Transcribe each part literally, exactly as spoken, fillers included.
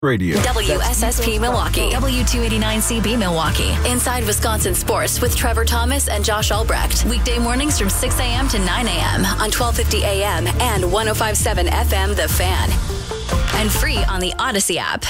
Radio. W S S P Milwaukee. W two eighty-nine C B Milwaukee. Inside Wisconsin Sports with Trevor Thomas and Josh Albrecht. Weekday mornings from six a.m. to nine a.m. on twelve fifty a.m. and ten fifty-seven F M The Fan. And free on the Odyssey app.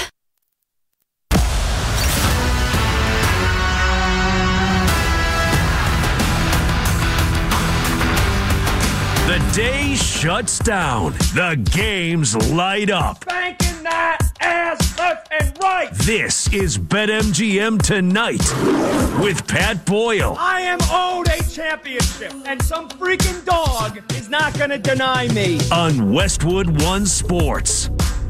The day shuts down. The games light up. Banking that ass left and right. This is BetMGM Tonight with Pat Boyle. I am owed a championship, and some freaking dog is not going to deny me. On Westwood One Sports.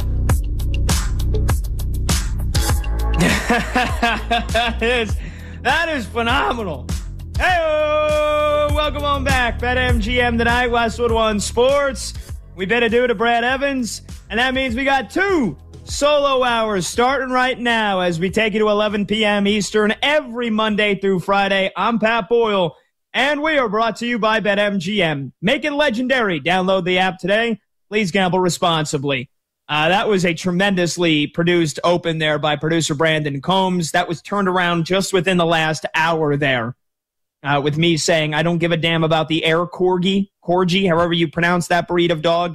that is that is phenomenal. Hey, welcome on back. BetMGM Tonight, Westwood One Sports. We better do to Brad Evans, and that means we got two solo hours starting right now as we take you to eleven p.m. Eastern every Monday through Friday. I'm Pat Boyle, and we are brought to you by BetMGM. Make it legendary. Download the app today. Please gamble responsibly. Uh, that was a tremendously produced open there by producer Brandon Combs. That was turned around just within the last hour there. Uh, with me saying, I don't give a damn about the air corgi, corgi, however you pronounce that breed of dog,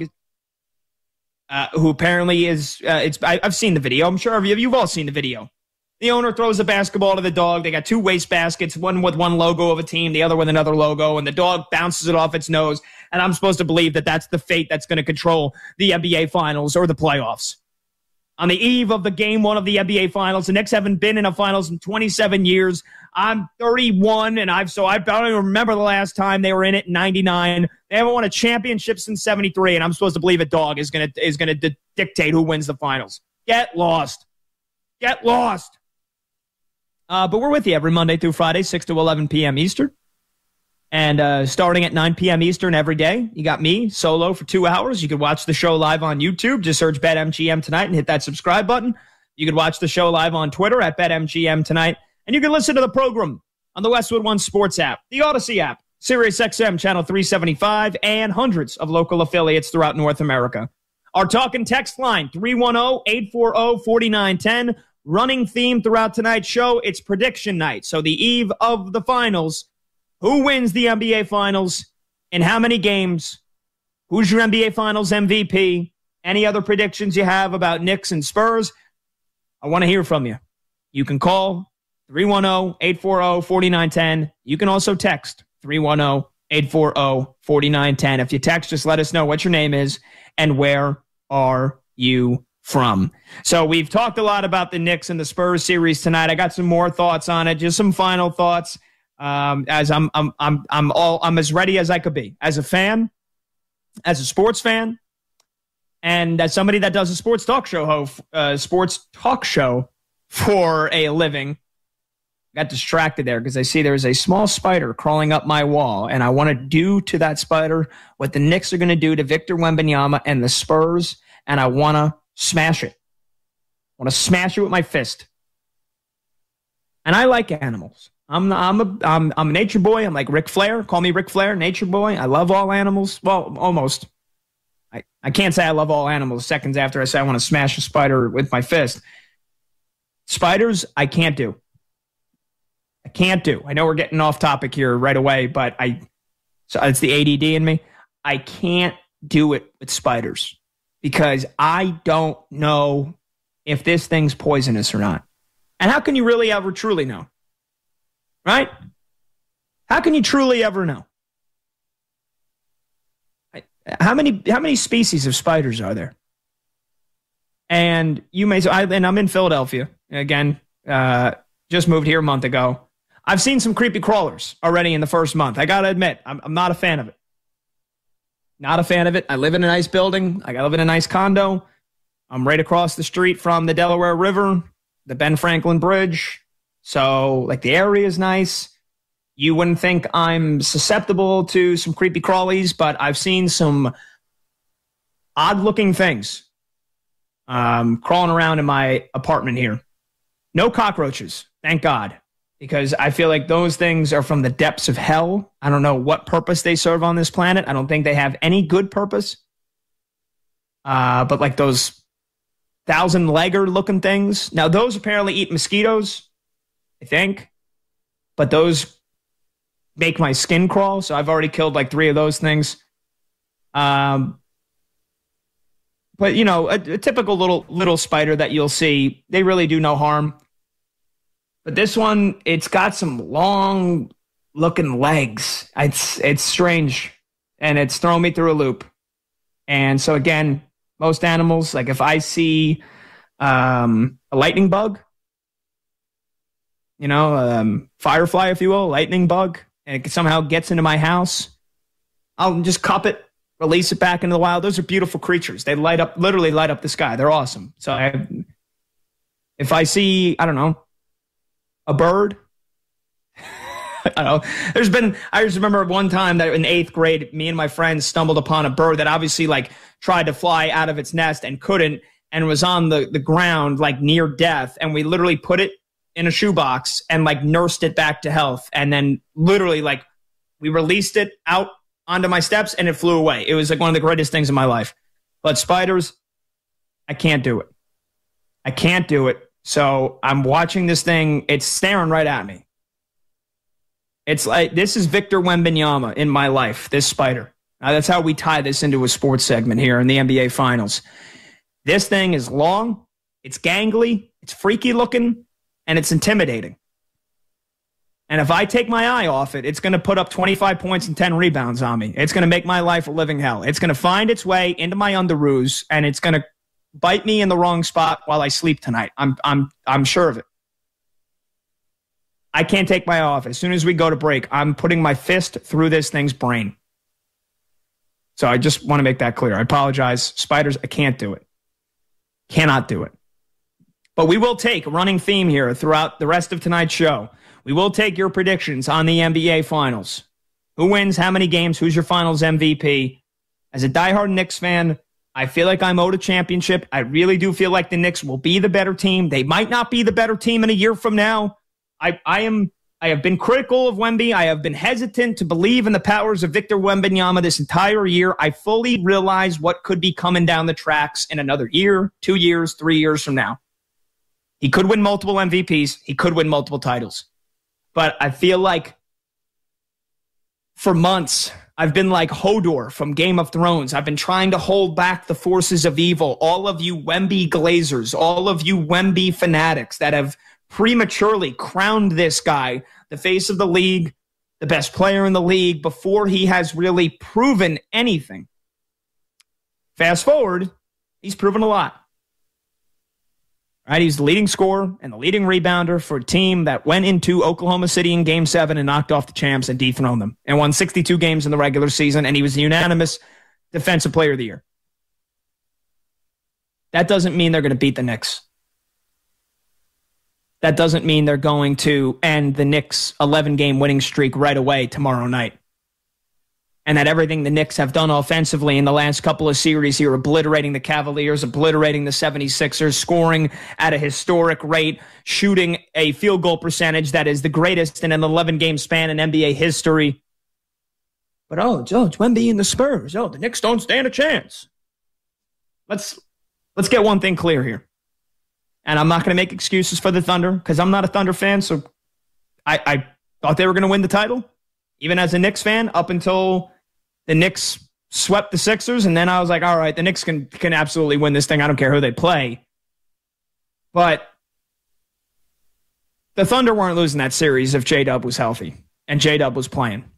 uh, who apparently is, uh, it's. I, I've seen the video. I'm sure you've, you've all seen the video. The owner throws a basketball to the dog. They got two waste baskets, one with one logo of a team, the other with another logo, and the dog bounces it off its nose. And I'm supposed to believe that that's the fate that's going to control the N B A Finals or the playoffs. On the eve of the game one of the N B A Finals, the Knicks haven't been in a Finals in twenty-seven years. I'm thirty-one, and I've so I don't even remember the last time they were in it in ninety-nine. They haven't won a championship since seventy-three, and I'm supposed to believe a dog is going to is going to di- dictate who wins the Finals. Get lost. Get lost. Uh, but we're with you every Monday through Friday, six to eleven p.m. Eastern. And uh, starting at nine p.m. Eastern every day, you got me solo for two hours. You could watch the show live on YouTube. Just search BetMGM Tonight and hit that subscribe button. You could watch the show live on Twitter at BetMGM Tonight. And you can listen to the program on the Westwood One Sports app, the Odyssey app, SiriusXM Channel three seventy-five, and hundreds of local affiliates throughout North America. Our talk and text line, three one zero, eight four zero, four nine one zero. Running theme throughout tonight's show, it's prediction night. So the eve of the finals, who wins the N B A Finals? In how many games? Who's your N B A Finals M V P? Any other predictions you have about Knicks and Spurs? I want to hear from you. You can call three one zero, eight four zero, four nine one zero. You can also text three one zero, eight four zero, four nine one zero. If you text, just let us know what your name is and where are you from. So we've talked a lot about the Knicks and the Spurs series tonight. I got some more thoughts on it, just some final thoughts. Um, as I'm, I'm, I'm, I'm all, I'm as ready as I could be as a fan, as a sports fan, and as somebody that does a sports talk show, ho- uh, sports talk show for a living. Got distracted there because I see there's a small spider crawling up my wall, and I want to do to that spider what the Knicks are going to do to Victor Wembanyama and the Spurs, and I want to smash it. I want to smash it with my fist. And I like animals. I'm I'm a I'm I'm a nature boy. I'm like Ric Flair. Call me Ric Flair, nature boy. I love all animals. Well, almost. I, I can't say I love all animals seconds after I say I want to smash a spider with my fist. Spiders, I can't do. I can't do. I know we're getting off topic here right away, but I so it's the A D D in me. I can't do it with spiders because I don't know if this thing's poisonous or not. And how can you really ever truly know? Right? How can you truly ever know? How many how many species of spiders are there? And you may I, and I'm in Philadelphia again. Uh, just moved here a month ago. I've seen some creepy crawlers already in the first month. I gotta admit, I'm, I'm not a fan of it. Not a fan of it. I live in a nice building. I live in a nice condo. I'm right across the street from the Delaware River, the Ben Franklin Bridge. So, like, the area is nice. You wouldn't think I'm susceptible to some creepy crawlies, but I've seen some odd-looking things um, crawling around in my apartment here. No cockroaches, thank God, because I feel like those things are from the depths of hell. I don't know what purpose they serve on this planet. I don't think they have any good purpose. Uh, but, like, those thousand legger looking things. Now, those apparently eat mosquitoes, I think. But those make my skin crawl. So I've already killed like three of those things. Um, but, you know, a, a typical little little spider that you'll see, they really do no harm. But this one, it's got some long looking legs. It's it's strange, and it's thrown me through a loop. And so again, most animals, like if I see um, a lightning bug, you know, um, firefly, if you will, lightning bug, and it somehow gets into my house, I'll just cup it, release it back into the wild. Those are beautiful creatures. They light up, literally light up the sky. They're awesome. So I, if I see, I don't know, a bird, I don't know. There's been, I just remember one time that in eighth grade, me and my friends stumbled upon a bird that obviously like tried to fly out of its nest and couldn't, and was on the, the ground like near death. And we literally put it in a shoebox and like nursed it back to health. And then literally like we released it out onto my steps and it flew away. It was like one of the greatest things in my life. But spiders, I can't do it. I can't do it. So I'm watching this thing. It's staring right at me. It's like, this is Victor Wembanyama in my life, this spider. Now, that's how we tie this into a sports segment here in the N B A Finals. This thing is long, it's gangly, it's freaky looking, and it's intimidating. And if I take my eye off it, it's going to put up twenty-five points and ten rebounds on me. It's going to make my life a living hell. It's going to find its way into my underoos, and it's going to bite me in the wrong spot while I sleep tonight. I'm I'm I'm sure of it. I can't take my eye off it. As soon as we go to break, I'm putting my fist through this thing's brain. So I just want to make that clear. I apologize. Spiders, I can't do it. Cannot do it. But we will take a running theme here throughout the rest of tonight's show. We will take your predictions on the N B A Finals. Who wins, how many games, who's your Finals M V P? As a diehard Knicks fan, I feel like I'm owed a championship. I really do feel like the Knicks will be the better team. They might not be the better team in a year from now. I, I am. I have been critical of Wemby. I have been hesitant to believe in the powers of Victor Wembanyama this entire year. I fully realize what could be coming down the tracks in another year, two years, three years from now. He could win multiple M V Ps. He could win multiple titles. But I feel like for months, I've been like Hodor from Game of Thrones. I've been trying to hold back the forces of evil. All of you Wemby Glazers, all of you Wemby fanatics that have prematurely crowned this guy the face of the league, the best player in the league, before he has really proven anything. Fast forward, he's proven a lot. Right, he's the leading scorer and the leading rebounder for a team that went into Oklahoma City in Game seven and knocked off the champs and dethroned them and won sixty-two games in the regular season, and he was the unanimous Defensive Player of the Year. That doesn't mean they're going to beat the Knicks. That doesn't mean they're going to end the Knicks' eleven-game winning streak right away tomorrow night. And that everything the Knicks have done offensively in the last couple of series here, obliterating the Cavaliers, obliterating the seventy-sixers, scoring at a historic rate, shooting a field goal percentage that is the greatest in an eleven-game span in N B A history. But, oh, Joe, it's Wemby and the Spurs. Oh, the Knicks don't stand a chance. Let's, let's get one thing clear here. And I'm not going to make excuses for the Thunder because I'm not a Thunder fan, so I, I thought they were going to win the title, even as a Knicks fan, up until the Knicks swept the Sixers, and then I was like, all right, the Knicks can, can absolutely win this thing. I don't care who they play. But the Thunder weren't losing that series if J-Dub was healthy and J-Dub was playing.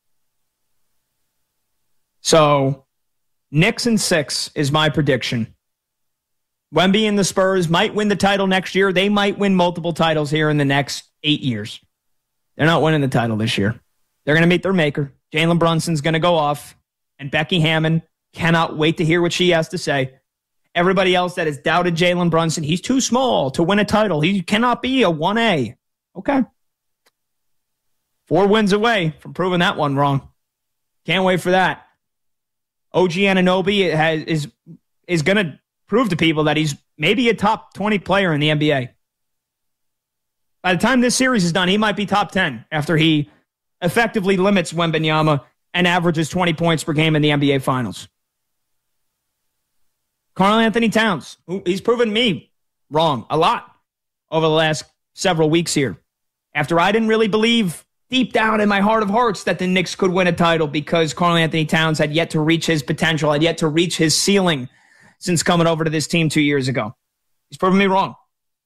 So Knicks in six is my prediction. Wemby and the Spurs might win the title next year. They might win multiple titles here in the next eight years. They're not winning the title this year. They're going to meet their maker. Jalen Brunson's going to go off, and Becky Hammon cannot wait to hear what she has to say. Everybody else that has doubted Jalen Brunson, he's too small to win a title. He cannot be a one A. Okay. Four wins away from proving that one wrong. Can't wait for that. O G Anunoby has, is, is going to prove to people that he's maybe a top twenty player in the N B A. By the time this series is done, he might be top ten after he effectively limits Wembanyama and averages twenty points per game in the N B A Finals. Karl-Anthony Towns, who he's proven me wrong a lot over the last several weeks here. After I didn't really believe deep down in my heart of hearts that the Knicks could win a title because Karl-Anthony Towns had yet to reach his potential, had yet to reach his ceiling since coming over to this team two years ago. He's proven me wrong.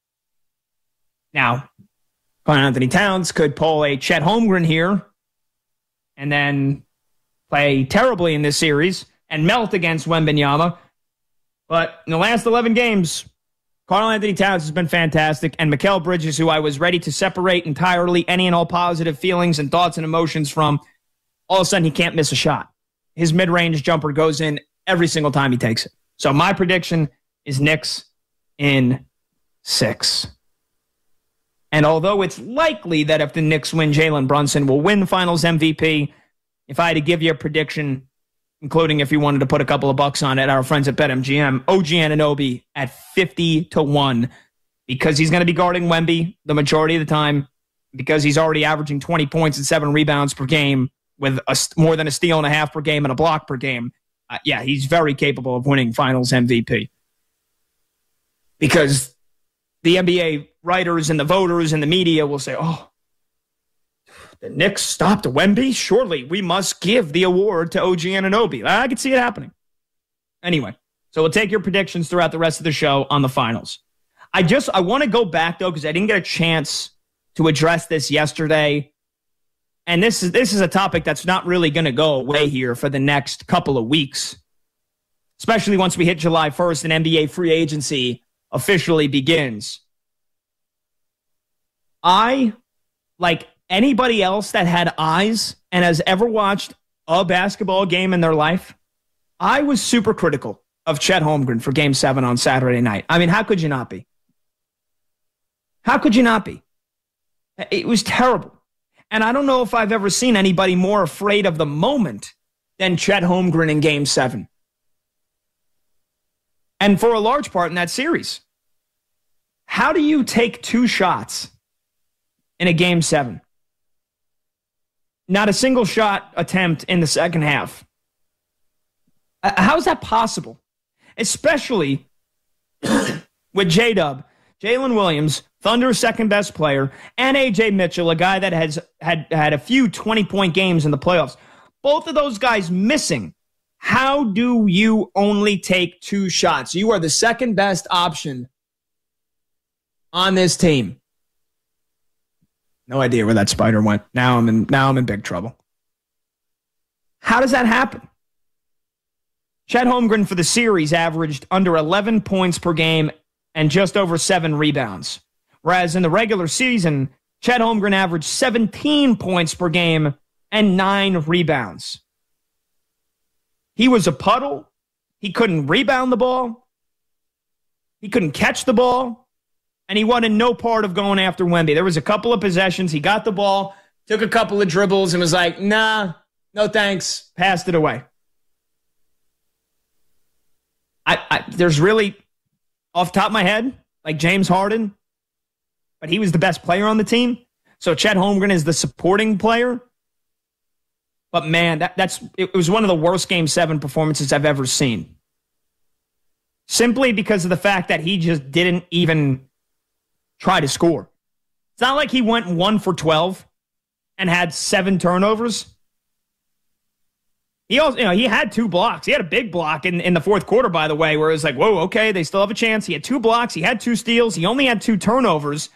Now, Karl-Anthony Towns could pull a Chet Holmgren here and then play terribly in this series and melt against Wembanyama. But in the last eleven games, Karl-Anthony Towns has been fantastic, and Mikal Bridges, who I was ready to separate entirely any and all positive feelings and thoughts and emotions from, all of a sudden he can't miss a shot. His mid-range jumper goes in every single time he takes it. So my prediction is Knicks in six. And although it's likely that if the Knicks win, Jalen Brunson will win the Finals M V P, if I had to give you a prediction, including if you wanted to put a couple of bucks on it, our friends at BetMGM, O G Anunoby at fifty to one, because he's going to be guarding Wemby the majority of the time, because he's already averaging twenty points and seven rebounds per game with a, more than a steal and a half per game and a block per game. Uh, yeah, he's very capable of winning Finals M V P. Because the N B A writers and the voters and the media will say, oh, the Knicks stopped Wemby? Surely we must give the award to O G Anunoby. I can see it happening. Anyway, so we'll take your predictions throughout the rest of the show on the finals. I just, I want to go back, though, because I didn't get a chance to address this yesterday. And this is, this is a topic that's not really going to go away here for the next couple of weeks, especially once we hit July first and N B A free agency officially begins. I, like anybody else that had eyes and has ever watched a basketball game in their life, I was super critical of Chet Holmgren for Game seven on Saturday night. I mean, how could you not be? How could you not be? It was terrible. And I don't know if I've ever seen anybody more afraid of the moment than Chet Holmgren in Game seven. And for a large part in that series. How do you take two shots in a Game seven? Not a single shot attempt in the second half. How is that possible? Especially with J-Dub, Jalen Williams, Thunder's second best player, and A J Mitchell, a guy that has had, had a few twenty-point games in the playoffs. Both of those guys missing. How do you only take two shots? You are the second best option on this team. No idea where that spider went. Now I'm in now I'm in big trouble. How does that happen? Chet Holmgren for the series averaged under eleven points per game and just over seven rebounds. Whereas in the regular season, Chet Holmgren averaged seventeen points per game and nine rebounds. He was a puddle. He couldn't rebound the ball. He couldn't catch the ball. And he wanted no part of going after Wemby. There was a couple of possessions. He got the ball, took a couple of dribbles, and was like, nah, no thanks. Passed it away. I, I There's really, off the top of my head, like James Harden, but he was the best player on the team. So Chet Holmgren is the supporting player. But man, that, that's it was one of the worst Game seven performances I've ever seen. Simply because of the fact that he just didn't even try to score. It's not like he went one for twelve and had seven turnovers. He also, you know, he had two blocks. He had a big block in, in the fourth quarter, by the way, where it was like, whoa, okay, they still have a chance. He had two blocks. He had two steals. He only had two turnovers.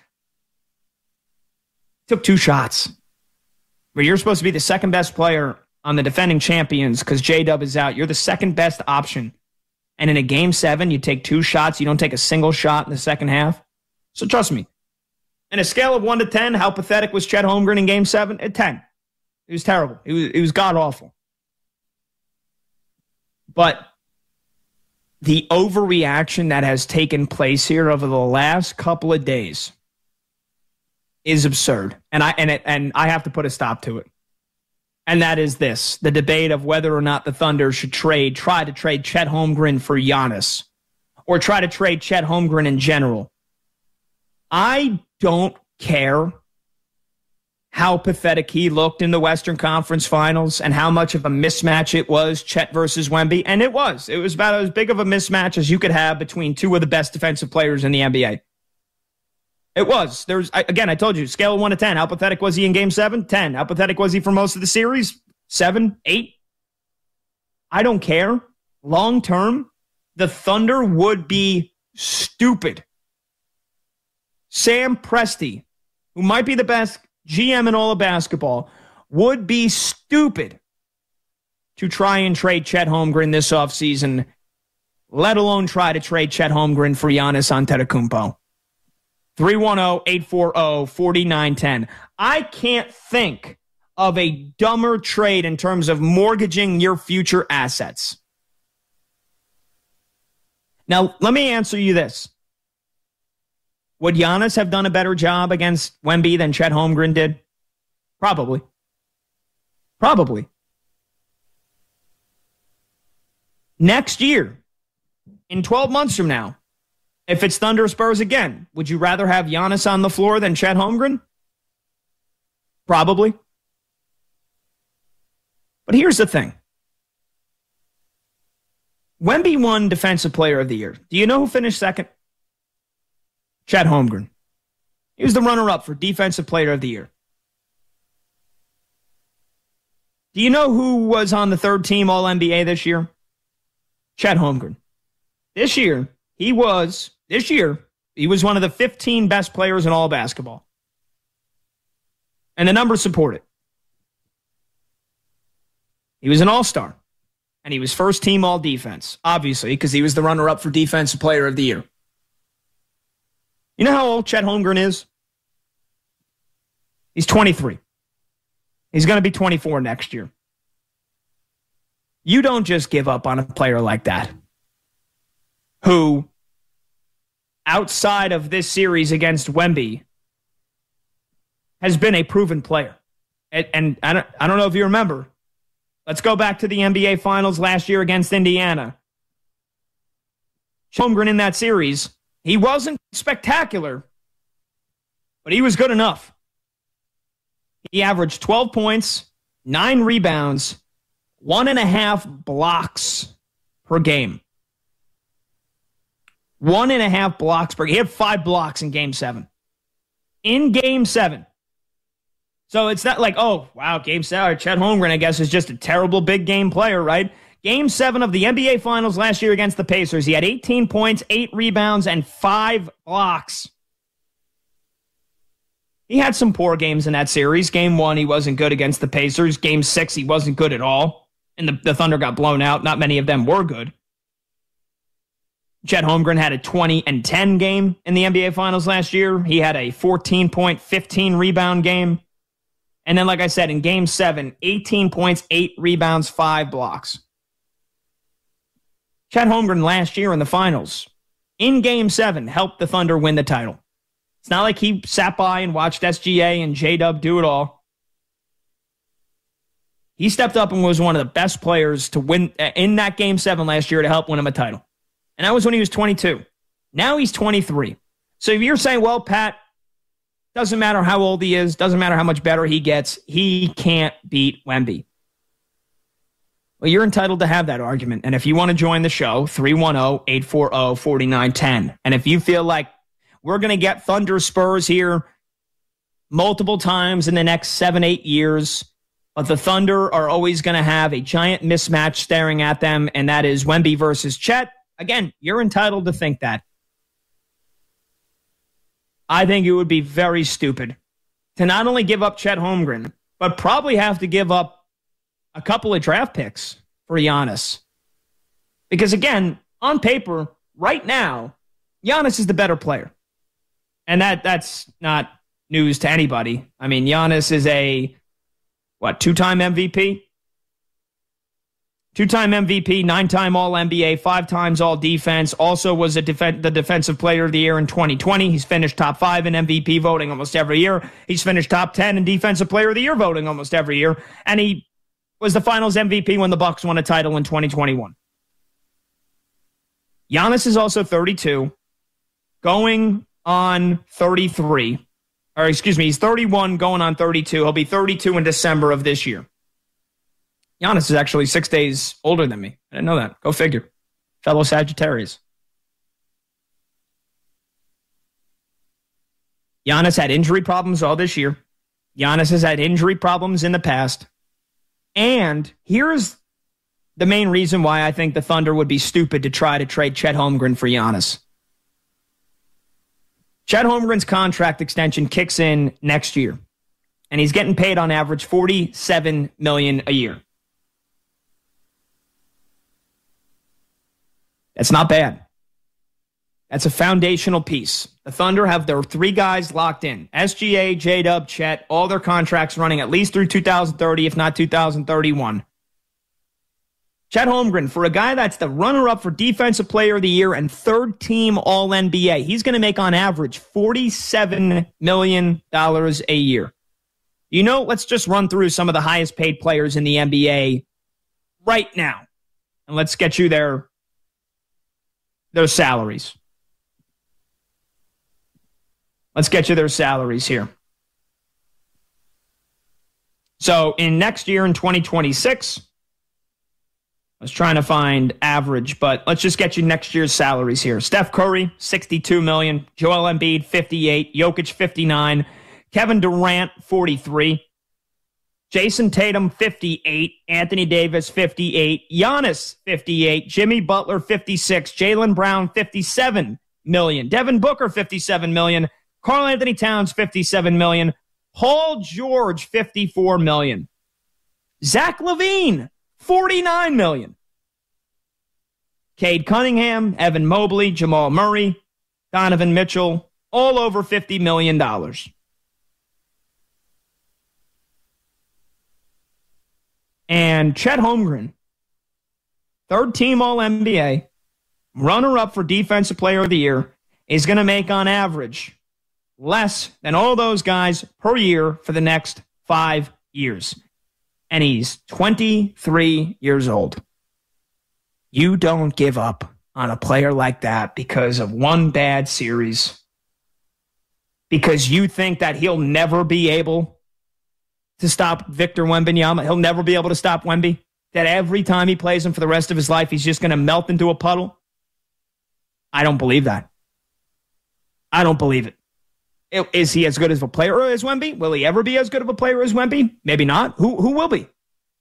Took two shots. But you're supposed to be the second best player on the defending champions because J-Dub is out. You're the second best option. And in a Game seven, you take two shots. You don't take a single shot in the second half. So trust me, in a scale of one to ten, how pathetic was Chet Holmgren in Game seven? At ten. It was terrible. It was, it was god-awful. But the overreaction that has taken place here over the last couple of days is absurd. And I, and, it, and I have to put a stop to it. And that is this, the debate of whether or not the Thunder should trade, try to trade Chet Holmgren for Giannis, or try to trade Chet Holmgren in general. I don't care how pathetic he looked in the Western Conference Finals and how much of a mismatch it was, Chet versus Wemby. And it was. It was about as big of a mismatch as you could have between two of the best defensive players in the N B A. It was. There's again, I told you, scale of one to ten. How pathetic was he in game seven? ten. How pathetic was he for most of the series? seven, eight. I don't care. Long term, the Thunder would be stupid. Sam Presti, who might be the best G M in all of basketball, would be stupid to try and trade Chet Holmgren this offseason, let alone try to trade Chet Holmgren for Giannis Antetokounmpo. three one zero, eight four zero, four nine one zero. I can't think of a dumber trade in terms of mortgaging your future assets. Now, let me answer you this. Would Giannis have done a better job against Wemby than Chet Holmgren did? Probably. Probably. Next year, in twelve months from now, if it's Thunder Spurs again, would you rather have Giannis on the floor than Chet Holmgren? Probably. But here's the thing. Wemby won Defensive Player of the Year. Do you know who finished second? Chet Holmgren. He was the runner-up for Defensive Player of the Year. Do you know who was on the third team All N B A this year? Chet Holmgren. This year, he was, this year, he was one of the fifteen best players in all basketball. And the numbers support it. He was an all-star. And he was first team all-defense, obviously, because he was the runner-up for Defensive Player of the Year. You know how old Chet Holmgren is? He's twenty-three. He's going to be twenty-four next year. You don't just give up on a player like that, who, outside of this series against Wemby, has been a proven player. And, and I don't, I don't know if you remember. Let's go back to the N B A Finals last year against Indiana. Holmgren in that series, he wasn't spectacular, but he was good enough. He averaged twelve points, nine rebounds, one and a half blocks per game. One and a half blocks per game. He had five blocks in game seven. In game seven. So it's not like, oh, wow, game seven. Chet Holmgren, I guess, is just a terrible big game player, right? Game seven of the N B A Finals last year against the Pacers. He had eighteen points, eight rebounds, and five blocks. He had some poor games in that series. Game one, he wasn't good against the Pacers. Game six, he wasn't good at all. And the, the Thunder got blown out. Not many of them were good. Chet Holmgren had a twenty and ten game in the N B A Finals last year. He had a fourteen point, fifteen rebound game. And then, like I said, in game seven, eighteen points, eight rebounds, five blocks. Chet Holmgren last year in the finals, in game seven, helped the Thunder win the title. It's not like he sat by and watched S G A and J-Dub do it all. He stepped up and was one of the best players to win in that game seven last year to help win him a title. And that was when he was twenty-two. Now he's twenty-three. So if you're saying, well, Pat, doesn't matter how old he is, doesn't matter how much better he gets, he can't beat Wemby. Well, you're entitled to have that argument. And if you want to join the show, three one zero, eight four zero, four nine one zero. And if you feel like we're going to get Thunder Spurs here multiple times in the next seven, eight years, but the Thunder are always going to have a giant mismatch staring at them, and that is Wemby versus Chet, again, you're entitled to think that. I think it would be very stupid to not only give up Chet Holmgren, but probably have to give up a couple of draft picks for Giannis. Because again, on paper, right now, Giannis is the better player. And that that's not news to anybody. I mean, Giannis is a, what, two-time M V P? Two-time M V P, nine-time All-N B A, five times All-Defense. Also was a def- the Defensive Player of the Year in twenty twenty. He's finished top five in M V P voting almost every year. He's finished top ten in Defensive Player of the Year voting almost every year. And he was the Finals M V P when the Bucks won a title in twenty twenty-one. Giannis is also thirty-two, going on thirty-three. Or excuse me, he's thirty-one going on thirty-two. He'll be thirty-two in December of this year. Giannis is actually six days older than me. I didn't know that. Go figure. Fellow Sagittarius. Giannis had injury problems all this year. Giannis has had injury problems in the past. And here's the main reason why I think the Thunder would be stupid to try to trade Chet Holmgren for Giannis. Chet Holmgren's contract extension kicks in next year, and he's getting paid on average forty-seven million dollars a year. That's not bad. That's a foundational piece. The Thunder have their three guys locked in. S G A, J-Dub, Chet, all their contracts running at least through two thousand thirty, if not two thousand thirty-one. Chet Holmgren, for a guy that's the runner-up for Defensive Player of the Year and third-team All N B A, he's going to make on average forty-seven million dollars a year. You know, let's just run through some of the highest-paid players in the N B A right now, and let's get you their, their salaries. Let's get you their salaries here. So in next year, in twenty twenty-six, I was trying to find average, but let's just get you next year's salaries here. Steph Curry, sixty-two million dollars. Joel Embiid, fifty-eight. Jokic, fifty-nine. Kevin Durant, forty-three. Jason Tatum, fifty-eight. Anthony Davis, fifty-eight. Giannis, fifty-eight. Jimmy Butler, fifty-six. Jaylen Brown, fifty-seven million dollars. Devin Booker, fifty-seven million dollars. Karl Anthony Towns, fifty-seven million dollars. Paul George, fifty-four million dollars. Zach LaVine, forty-nine million dollars. Cade Cunningham, Evan Mobley, Jamal Murray, Donovan Mitchell, all over fifty million dollars. And Chet Holmgren, third team All N B A, runner-up for Defensive Player of the Year, is going to make on average less than all those guys per year for the next five years. And he's twenty-three years old. You don't give up on a player like that because of one bad series. Because you think that he'll never be able to stop Victor Wembanyama. He'll never be able to stop Wemby. That every time he plays him for the rest of his life, he's just going to melt into a puddle. I don't believe that. I don't believe it. Is he as good as a player as Wemby? Will he ever be as good of a player as Wemby? Maybe not. Who who will be?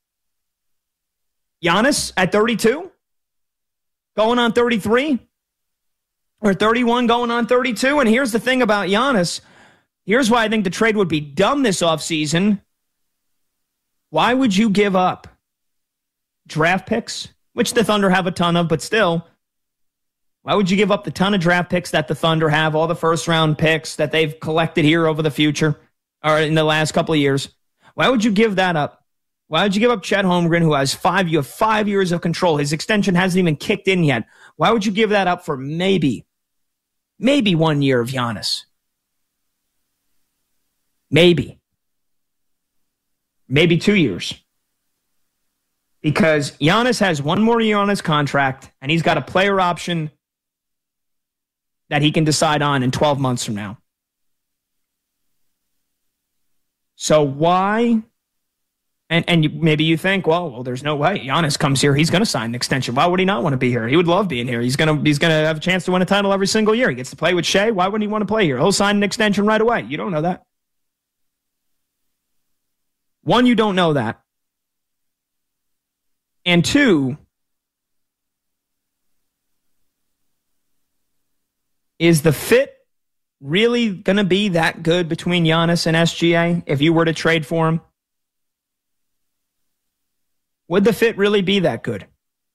Giannis at thirty-two? Going on thirty-three? Or thirty-one going on thirty-two? And here's the thing about Giannis. Here's why I think the trade would be dumb this offseason. Why would you give up draft picks, which the Thunder have a ton of, but still, why would you give up the ton of draft picks that the Thunder have, all the first-round picks that they've collected here over the future, or in the last couple of years? Why would you give that up? Why would you give up Chet Holmgren, who has five, you have five years of control? His extension hasn't even kicked in yet. Why would you give that up for maybe, maybe one year of Giannis? Maybe. Maybe two years. Because Giannis has one more year on his contract, and he's got a player option that he can decide on in twelve months from now. So why? And and you, maybe you think, well, well, there's no way. Giannis comes here, he's going to sign an extension. Why would he not want to be here? He would love being here. He's going to he's going to have a chance to win a title every single year. He gets to play with Shea. Why wouldn't he want to play here? He'll sign an extension right away. You don't know that. One, you don't know that. And two, is the fit really going to be that good between Giannis and S G A if you were to trade for him? Would the fit really be that good?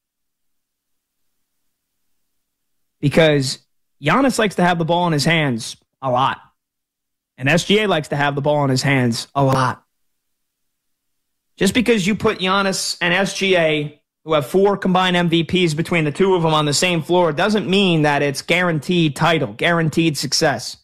Because Giannis likes to have the ball in his hands a lot. And S G A likes to have the ball in his hands a lot. Just because you put Giannis and S G A, who have four combined M V Ps between the two of them on the same floor, doesn't mean that it's guaranteed title, guaranteed success.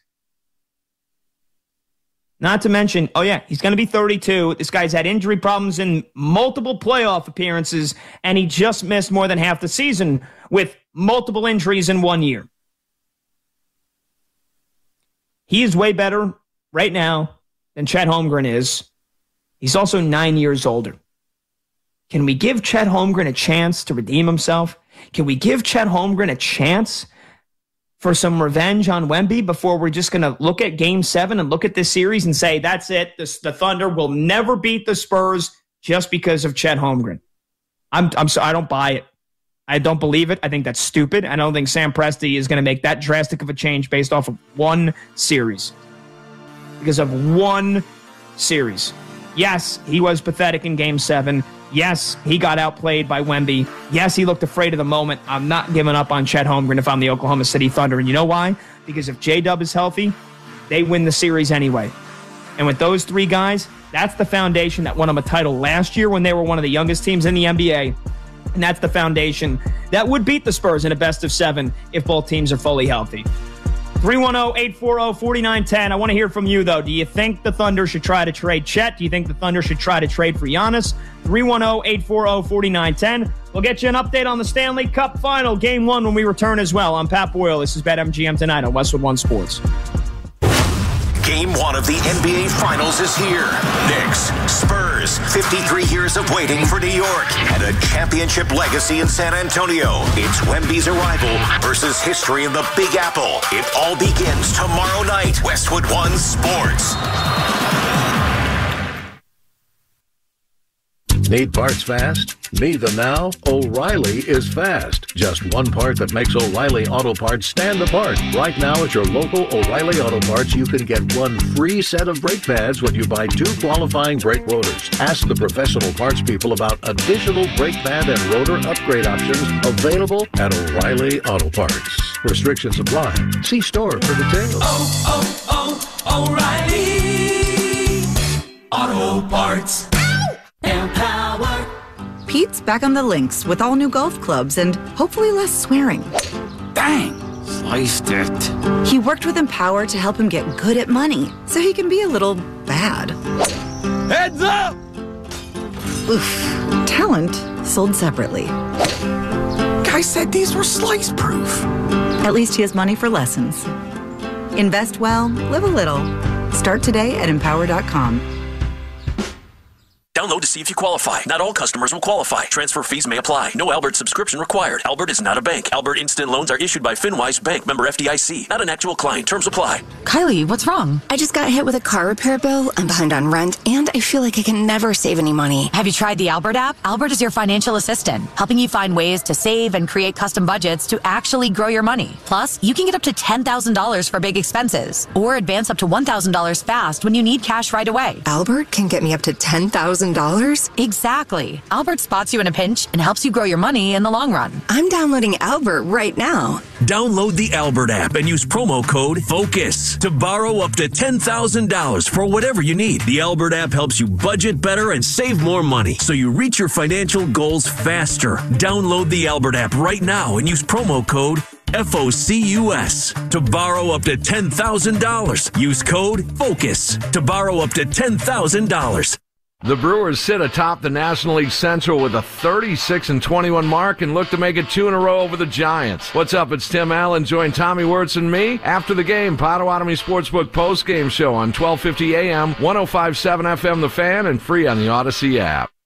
Not to mention, oh yeah, he's going to be thirty-two. This guy's had injury problems in multiple playoff appearances, and he just missed more than half the season with multiple injuries in one year. He is way better right now than Chet Holmgren is. He's also nine years older. Can we give Chet Holmgren a chance to redeem himself? Can we give Chet Holmgren a chance for some revenge on Wemby before we're just going to look at Game seven and look at this series and say, that's it, the, the Thunder will never beat the Spurs just because of Chet Holmgren? I'm, I'm sorry, I don't buy it. I don't believe it. I think that's stupid. I don't think Sam Presti is going to make that drastic of a change based off of one series. Because of one series. Yes, he was pathetic in Game seven. Yes, he got outplayed by Wemby. Yes, he looked afraid of the moment. I'm not giving up on Chet Holmgren if I'm the Oklahoma City Thunder. And you know why? Because if J-Dub is healthy, they win the series anyway. And with those three guys, that's the foundation that won them a title last year when they were one of the youngest teams in the N B A. And that's the foundation that would beat the Spurs in a best of seven if both teams are fully healthy. three one zero, eight four zero, four nine one zero. I want to hear from you, though. Do you think the Thunder should try to trade Chet? Do you think the Thunder should try to trade for Giannis? three one zero, eight four zero, four nine one zero. We'll get you an update on the Stanley Cup Final, Game one, when we return as well. I'm Pat Boyle. This is BetMGM tonight on Westwood One Sports. Game one of the N B A Finals is here. Knicks, Spurs, fifty-three years of waiting for New York and a championship legacy in San Antonio. It's Wemby's arrival versus history in the Big Apple. It all begins tomorrow night. Westwood One Sports. Need parts fast? Need them now? O'Reilly is fast. Just one part that makes O'Reilly Auto Parts stand apart. Right now at your local O'Reilly Auto Parts, you can get one free set of brake pads when you buy two qualifying brake rotors. Ask the professional parts people about additional brake pad and rotor upgrade options available at O'Reilly Auto Parts. Restrictions apply. See store for details. Oh, oh, oh, O'Reilly Auto Parts. Empower. Pete's back on the links with all new golf clubs and hopefully less swearing. Bang! Sliced it. He worked with Empower to help him get good at money so he can be a little bad. Heads up! Oof. Talent sold separately. Guy said these were slice proof. At least he has money for lessons. Invest well, live a little. Start today at empower dot com. Download to see if you qualify. Not all customers will qualify. Transfer fees may apply. No Albert subscription required. Albert is not a bank. Albert Instant Loans are issued by FinWise Bank, member F D I C. Not an actual client. Terms apply. Kylie, what's wrong? I just got hit with a car repair bill. I'm behind on rent, and I feel like I can never save any money. Have you tried the Albert app? Albert is your financial assistant, helping you find ways to save and create custom budgets to actually grow your money. Plus, you can get up to ten thousand dollars for big expenses, or advance up to one thousand dollars fast when you need cash right away. Albert can get me up to ten thousand dollars? Exactly. Albert spots you in a pinch and helps you grow your money in the long run. I'm downloading Albert right now. Download the Albert app and use promo code FOCUS to borrow up to ten thousand dollars for whatever you need. The Albert app helps you budget better and save more money so you reach your financial goals faster. Download the Albert app right now and use promo code FOCUS to borrow up to ten thousand dollars. Use code FOCUS to borrow up to ten thousand dollars. The Brewers sit atop the National League Central with a thirty-six and twenty-one mark and look to make it two in a row over the Giants. What's up? It's Tim Allen. Join Tommy Wirtz and me after the game. Potawatomi Sportsbook postgame show on twelve fifty A M, one oh five point seven F M The Fan, and free on the Odyssey app.